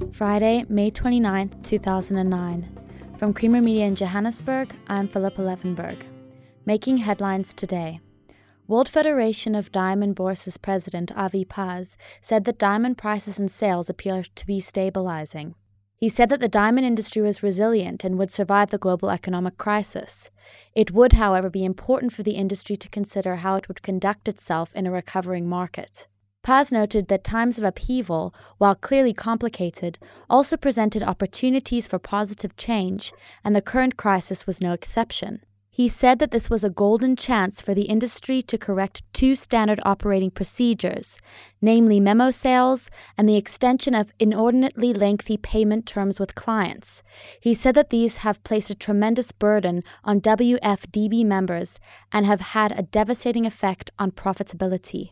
Friday, May 29, 2009. From Creamer Media in Johannesburg, I'm Philippa Levenberg. Making headlines today. World Federation of Diamond Bourses President Avi Paz said that diamond prices and sales appear to be stabilizing. He said that the diamond industry was resilient and would survive the global economic crisis. It would, however, be important for the industry to consider how it would conduct itself in a recovering market. Paz noted that times of upheaval, while clearly complicated, also presented opportunities for positive change, and the current crisis was no exception. He said that this was a golden chance for the industry to correct two standard operating procedures, namely memo sales and the extension of inordinately lengthy payment terms with clients. He said that these have placed a tremendous burden on WFDB members and have had a devastating effect on profitability.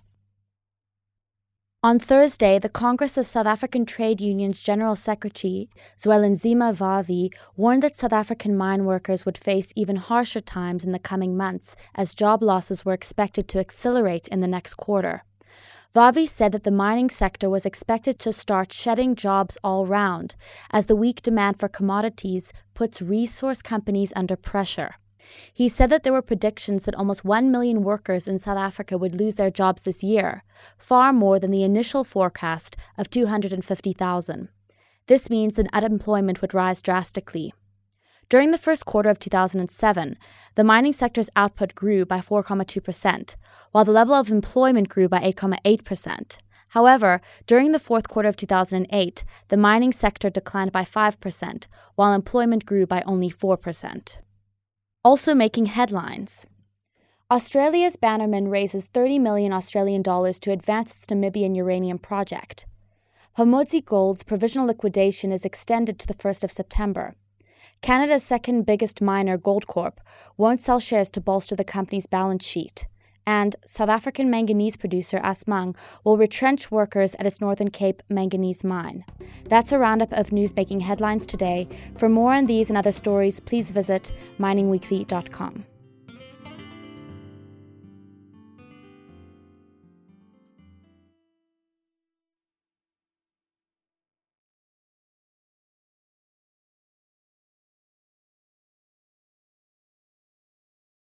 On Thursday, the Congress of South African Trade Unions General Secretary, Zwelinzima Vavi, warned that South African mine workers would face even harsher times in the coming months as job losses were expected to accelerate in the next quarter. Vavi said that the mining sector was expected to start shedding jobs all round as the weak demand for commodities puts resource companies under pressure. He said that there were predictions that almost 1 million workers in South Africa would lose their jobs this year, far more than the initial forecast of 250,000. This means that unemployment would rise drastically. During the first quarter of 2007, the mining sector's output grew by 4.2%, while the level of employment grew by 8.8%. However, during the fourth quarter of 2008, the mining sector declined by 5%, while employment grew by only 4%. Also making headlines. Australia's Bannerman raises $30 million to advance its Namibian uranium project. Pomodzi Gold's provisional liquidation is extended to the 1st of September. Canada's second biggest miner, Goldcorp, won't sell shares to bolster the company's balance sheet. And South African manganese producer Assmang will retrench workers at its Northern Cape manganese mine. That's a roundup of news-making headlines today. For more on these and other stories, please visit miningweekly.com.